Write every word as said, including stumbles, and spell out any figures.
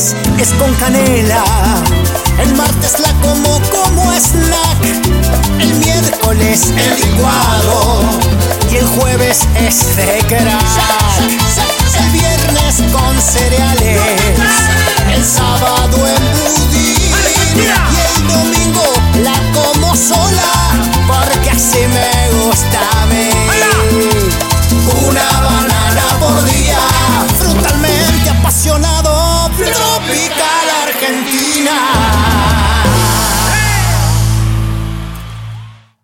lunes es con canela, el martes la como como snack, el miércoles el licuado y el jueves es de crack. El viernes con cereales